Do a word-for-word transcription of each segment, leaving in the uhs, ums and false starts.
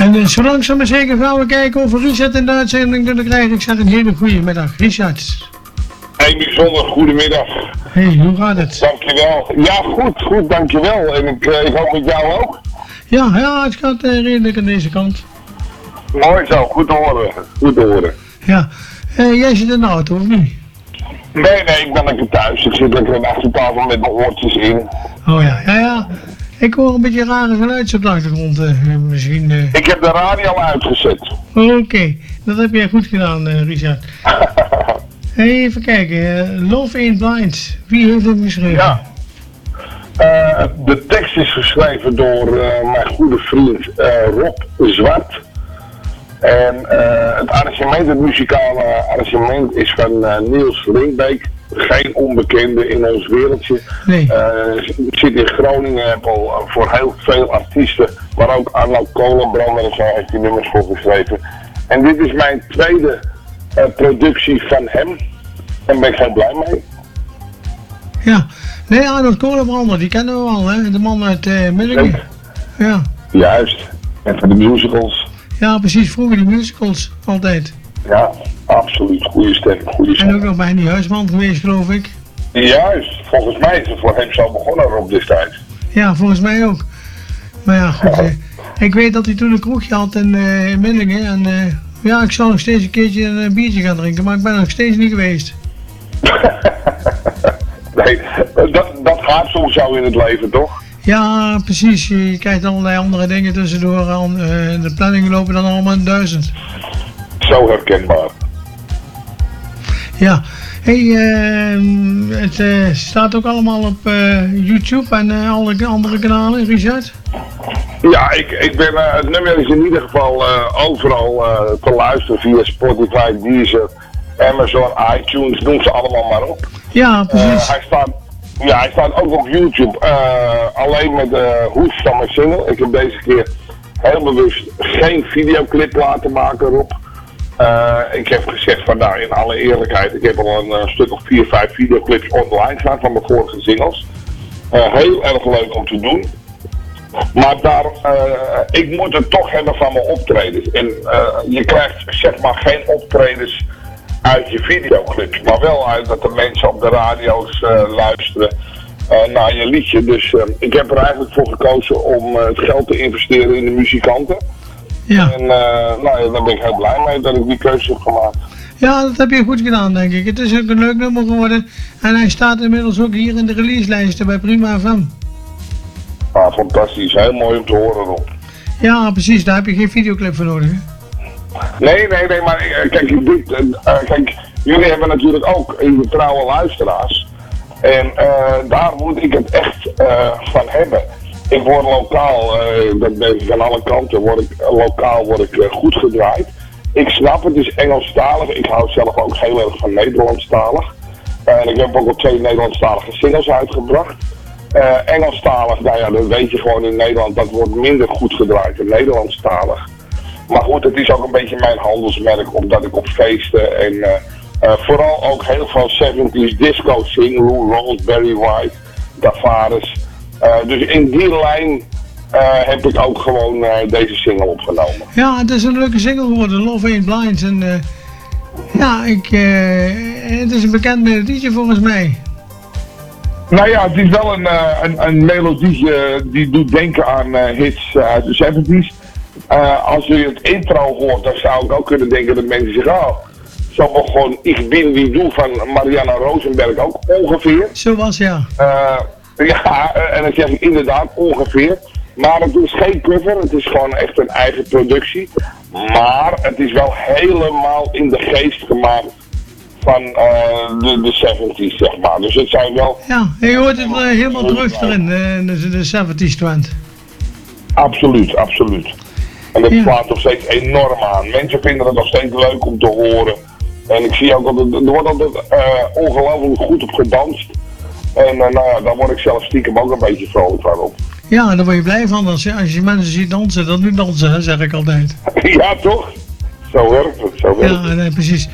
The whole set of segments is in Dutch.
En uh, zo langzaam maar zeker gaan we kijken of we Richard in de uitzending kunnen krijgen. Ik zeg een hele goede middag, Richard. Een bijzonder goedemiddag. Hé, hey, hoe gaat het? Dankjewel. Ja, goed, goed, dankjewel. En ik, uh, ik hoop met jou ook. Ja, ja, het gaat uh, redelijk aan deze kant. Mooi zo, goed te horen. Goed te horen. Ja, uh, jij zit in de auto, of niet? Nee, nee, ik ben lekker thuis. Ik zit lekker in de achtertafel met mijn oortjes in. Oh ja, ja, ja. Ik hoor een beetje rare geluidjes op de achtergrond. Uh, misschien... Uh... Ik heb de radio uitgezet. Oké, okay. Dat heb jij goed gedaan, uh, Richard. Hey, even kijken. Uh, Love Ain't Blind. Wie heeft hem geschreven? Ja. Uh, de tekst is geschreven door uh, mijn goede vriend uh, Rob Zwart. En uh, het arrangement, het muzikale arrangement is van uh, Niels Linkbeek. Geen onbekende in ons wereldje. Nee. Uh, zit in Groningen, heb al uh, voor heel veel artiesten, maar ook Arno Kolenbrander en zo heeft die nummers voor geschreven. En dit is mijn tweede uh, productie van hem. En daar ben ik heel blij mee. Ja, nee, Arnold Kolenbrander, die kennen we wel, hè? De man uit uh, Millingen. Ja. Juist, en van de musicals. Ja, precies, vroeger die musicals, altijd. Ja, absoluut, goede stem, goede stem. En ook nog bij die huisman geweest, geloof ik. Juist, volgens mij is het voor hem zo begonnen op destijds. Ja, volgens mij ook. Maar ja, goed, uh, ik weet dat hij toen een kroegje had in, uh, in Millingen en uh, ja, ik zou nog steeds een keertje een uh, biertje gaan drinken, maar ik ben er nog steeds niet geweest. Nee, dat, dat gaat sowieso in het leven, toch? Ja, precies. Je krijgt allerlei andere dingen tussendoor. Aan, uh, de planningen lopen dan allemaal in duizend. Zo herkenbaar. Ja. Hey, uh, het uh, staat ook allemaal op uh, YouTube en uh, alle andere kanalen, Richard? Ja, ik, ik ben, uh, het nummer is in ieder geval uh, overal uh, te luisteren via Spotify, Deezer, Amazon, iTunes, noem ze allemaal maar op. Ja, precies. Uh, hij staat, ja, hij staat ook op YouTube, uh, alleen met de uh, hoes van mijn single. Ik heb deze keer heel bewust geen videoclip laten maken, Rob. Uh, ik heb gezegd van nou, in alle eerlijkheid, ik heb al een uh, stuk of vier, vijf videoclips online staan van mijn vorige singles. Uh, heel erg leuk om te doen. Maar daar, uh, ik moet het toch hebben van mijn optredens. En uh, je krijgt zeg maar geen optredens uit je videoclips, maar wel uit dat de mensen op de radio's uh, luisteren uh, naar je liedje. Dus uh, ik heb er eigenlijk voor gekozen om uh, het geld te investeren in de muzikanten. Ja. En uh, nou ja, daar ben ik heel blij mee dat ik die keuze heb gemaakt. Ja, dat heb je goed gedaan, denk ik. Het is ook een leuk nummer geworden. En hij staat inmiddels ook hier in de releaselijsten bij Prima F M. Ah, fantastisch. Heel mooi om te horen, Rob. Ja, precies. Daar heb je geen videoclip voor nodig, hè? Nee, nee, nee, maar uh, kijk, dit, uh, kijk, jullie hebben natuurlijk ook uh, trouwe luisteraars. En uh, daar moet ik het echt uh, van hebben. Ik word lokaal, uh, dat ben ik aan alle kanten, word ik, uh, lokaal word ik uh, goed gedraaid. Ik snap het, het is Engelstalig. Ik hou zelf ook heel erg van Nederlandstalig. Uh, en ik heb ook al twee Nederlandstalige singles uitgebracht. Uh, Engelstalig, nou ja, dat weet je gewoon in Nederland, dat wordt minder goed gedraaid dan Nederlandstalig. Maar goed, het is ook een beetje mijn handelsmerk, omdat ik op feesten en uh, uh, vooral ook heel veel zeventies disco zing, Lou Rawls, Barry White, Tavares. Uh, dus in die lijn uh, heb ik ook gewoon uh, deze single opgenomen. Ja, het is een leuke single geworden, Love Ain't Blind. En uh, ja, ik, uh, het is een bekend melodietje volgens mij. Nou ja, het is wel een, uh, een, een melodietje die doet denken aan uh, hits uit de zeventies. Uh, als je het intro hoort, dan zou ik ook kunnen denken dat mensen zeggen, oh, zo begon Ik bin wie du van Marianne Rosenberg ook ongeveer. Zo was, ja. Uh, ja, en dan zeg ik inderdaad ongeveer. Maar het is geen cover, het is gewoon echt een eigen productie. Maar het is wel helemaal in de geest gemaakt van uh, de, de zeventies, zeg maar. Dus het zijn wel... Ja, je hoort het uh, helemaal terug erin, uh, de, de zeventies trend. Absoluut, absoluut. En dat Ja. slaat nog steeds enorm aan. Mensen vinden het nog steeds leuk om te horen. En ik zie ook dat er wordt altijd uh, ongelooflijk goed op gedanst. En uh, nou ja, daar word ik zelf stiekem ook een beetje vrolijk van op. Ja, daar word je blij van als je, als je mensen ziet dansen. Dat nu dansen, hè, zeg ik altijd. Ja, toch? Zo werkt het, zo werkt Ja, het. nee, precies.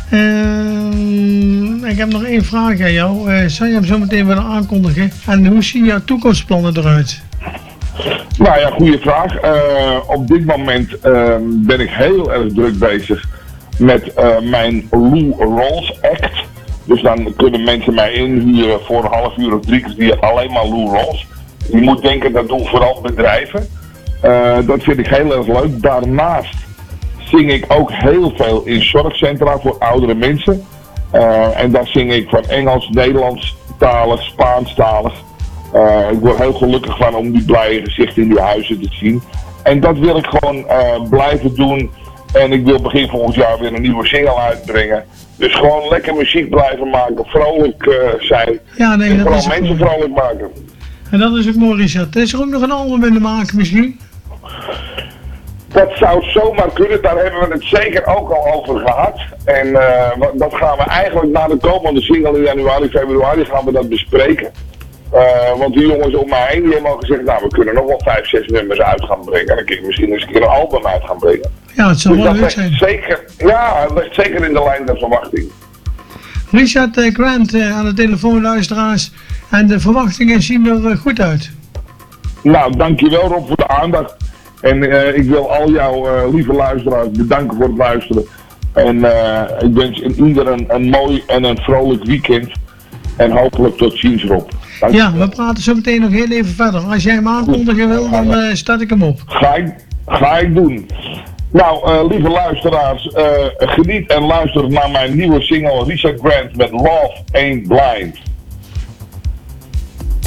Uh, ik heb nog één vraag aan jou. Uh, zou je hem zo meteen willen aankondigen? En hoe zien jouw toekomstplannen eruit? Nou ja, goede vraag. Uh, op dit moment uh, ben ik heel erg druk bezig met uh, mijn Lou Rawls Act. Dus dan kunnen mensen mij inhuren voor een half uur of drie kwartier alleen maar Lou Rawls. Je moet denken, dat doen vooral bedrijven. Uh, dat vind ik heel erg leuk. Daarnaast zing ik ook heel veel in zorgcentra voor oudere mensen. Uh, en daar zing ik van Engels, Nederlands talig, Spaanstalig. Uh, ik word heel gelukkig van om die blije gezichten in die huizen te zien. En dat wil ik gewoon uh, blijven doen. En ik wil begin volgend jaar weer een nieuwe single uitbrengen. Dus gewoon lekker muziek blijven maken, vrolijk uh, zijn. Ja, nee, en dat vooral is mensen mooi. vrolijk maken. En dat is ook mooi, Richard. Is er ook nog een album in te maken misschien? Dat zou zomaar kunnen, daar hebben we het zeker ook al over gehad. En uh, dat gaan we eigenlijk na de komende single in januari, februari gaan we dat bespreken. Uh, want die jongens om mij heen die hebben al gezegd, nou we kunnen nog wel vijf, zes nummers uit gaan brengen. En dan kun je misschien eens een keer een album uit gaan brengen. Ja, het zou Dus wel dat leuk ligt zijn. zeker, ja, het ligt zeker in de lijn der verwachting. Richard uh, Grant uh, aan de telefoonluisteraars. En de verwachtingen zien er uh, goed uit. Nou, dankjewel Rob voor de aandacht. En uh, ik wil al jouw uh, lieve luisteraars bedanken voor het luisteren. En uh, ik wens ieder een, een mooi en een vrolijk weekend. En hopelijk tot ziens Rob. Ja, we praten zo meteen nog heel even verder. Als jij hem aankondigen wil, dan uh, start ik hem op. Ga ik, ga ik doen. Nou, uh, lieve luisteraars, uh, geniet en luister naar mijn nieuwe single Richard Grant met Love Ain't Blind.